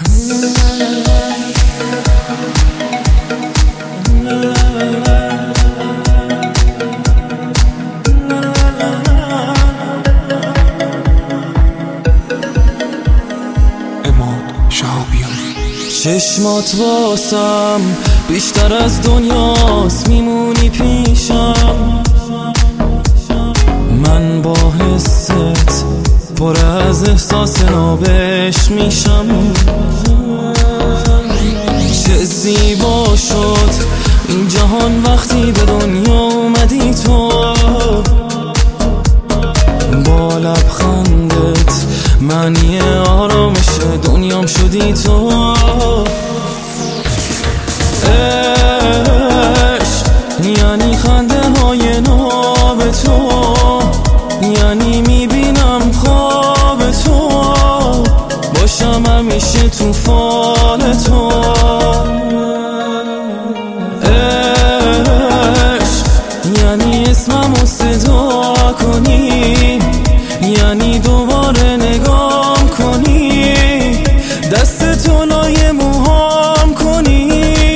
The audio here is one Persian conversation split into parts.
چشمات واسم بیشتر از دنیاست، میمونی پیشم. من با حست پر از احساس نابش میشم. چه زیبا شد این جهان وقتی به دنیا اومدی تو. با لبخندت معنی آرامش دنیام شدی تو. عشق یعنی خنده های ناب تو، یعنی میبینم خواب تو، باشم همیشه تو فال تو. عشق یعنی اسممو صدا کنی، یعنی دوباره نگام کنی، دست تو لای موهام کنی.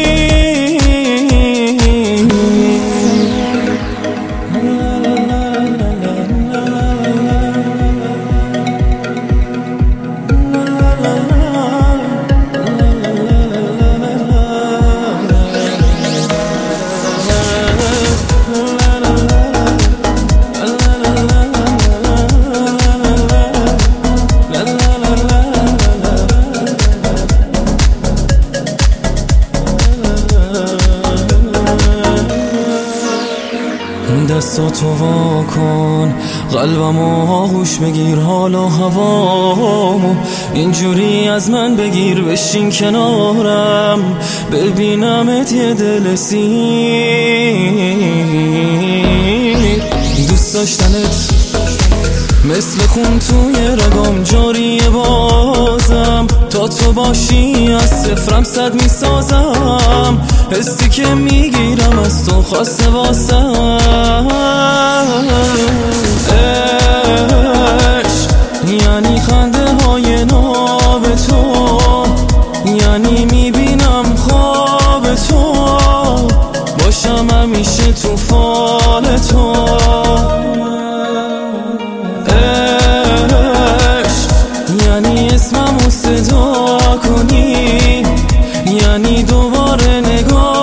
دستاتو وا کن، قلبمو آغوش بگیر، حال و هوامو اینجوری از من بگیر، بشین کنارم ببینمت یه دل سیر. دوست داشتنت مثل خون توی رگام جاریه بازم، تا تو باشی از صفرم صد میسازم، حسی که میگیرم از تو خاصه واسم. عشق یعنی خنده های ناب تو، یعنی میبینم خواب تو، باشم همیشه تو فال تو. یعنی اسممو صدا کنی، یعنی دوباره نگاه